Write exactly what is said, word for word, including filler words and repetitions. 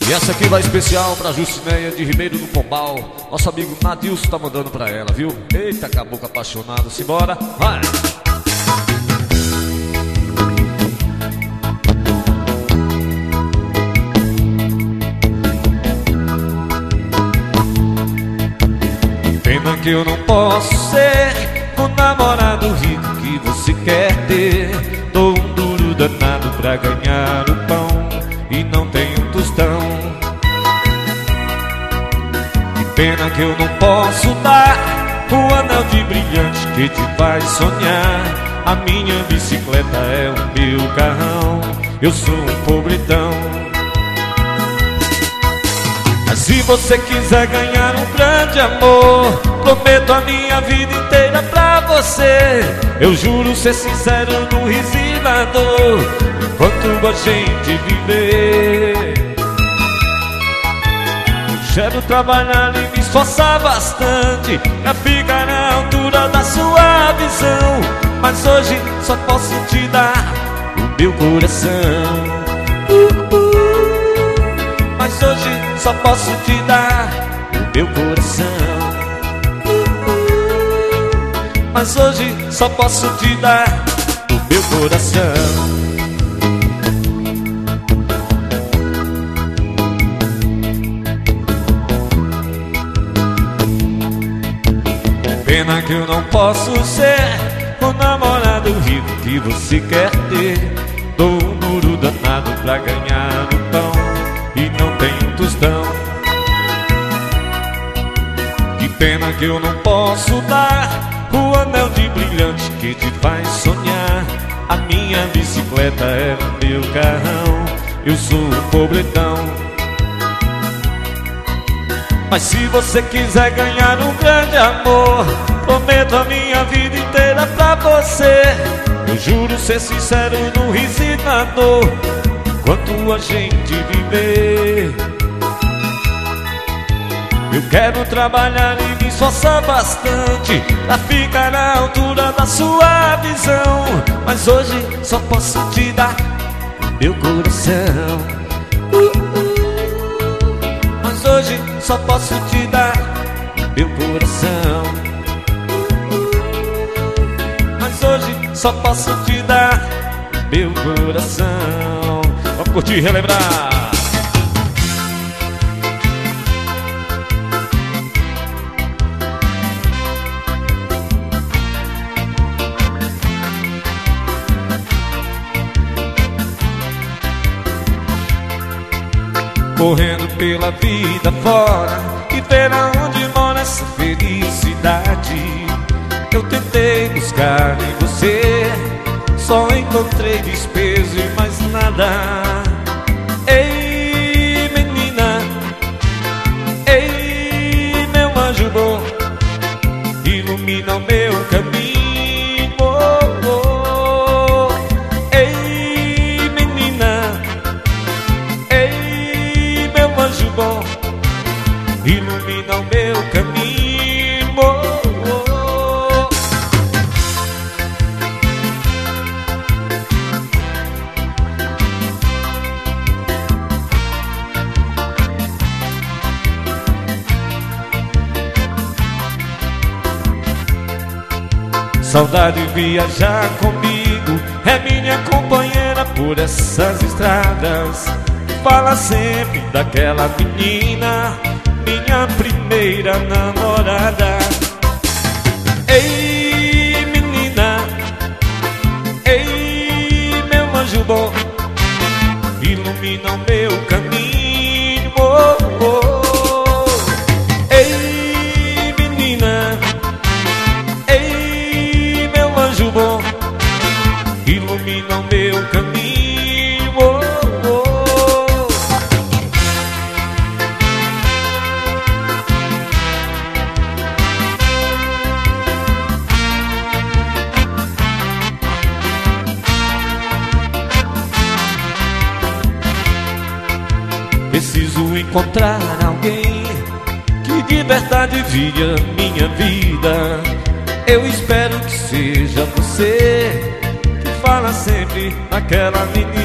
E essa aqui vai especial pra Justineia de Ribeiro do Pombal. Nosso amigo Nadilson tá mandando pra ela, viu? Eita, caboclo apaixonado, simbora, vai! Pena que eu não posso ser o namorado rico que você quer ter. Dou um duro danado pra ganhar o pão e não tenho um tostão. Que pena que eu não posso dar o anel de brilhante que te faz sonhar. A minha bicicleta é o meu carrão, eu sou um pobretão. Mas se você quiser ganhar um grande amor, prometo a minha vida inteira pra você. Eu juro ser sincero no riso e na dor, enquanto a gente viver. Eu quero trabalhar e me esforçar bastante pra ficar na altura da sua visão. Mas hoje só posso te dar o meu coração. uh, uh. Mas hoje só posso te dar o meu coração. uh, uh. Mas hoje só posso te dar o meu coração. Pena que eu não posso ser o namorado rico que você quer ter. Dou um duro danado pra ganhar o pão e não tenho um tostão. Que pena que eu não posso dar o anel de brilhante que te faz sonhar. A minha bicicleta é o meu carrão, eu sou um pobretão. Mas se você quiser ganhar um grande amor, prometo a minha vida inteira pra você. Eu juro ser sincero no riso e na dor, enquanto a gente viver. Eu quero trabalhar e me esforçar bastante pra ficar na altura da sua visão. Mas hoje só posso te dar o meu coração. uh, uh. Mas hoje só posso te dar o meu coração. uh, uh. Mas hoje só posso te dar o meu coração. Vamos curtir e relembrar. Correndo pela vida fora e ver aonde mora essa felicidade. Eu tentei buscar em você, só encontrei desprezo e mais nada. Ei, menina, ei, meu anjo bom, ilumina o meu caminho. oh, oh. Ei, menina, ei, meu anjo bom, ilumina o meu caminho. oh, oh. Saudade viajar comigo, é minha companheira por essas estradas. Fala sempre daquela menina, minha primeira namorada. Ei, menina, ei, meu anjo bom, ilumina o meu caminho. oh, oh. Ei, menina, ei, meu anjo bom, ilumina o meu caminho. oh, oh. Preciso encontrar alguém que de verdade vive a minha vida. Eu espero que seja você que fala sempre naquela menina.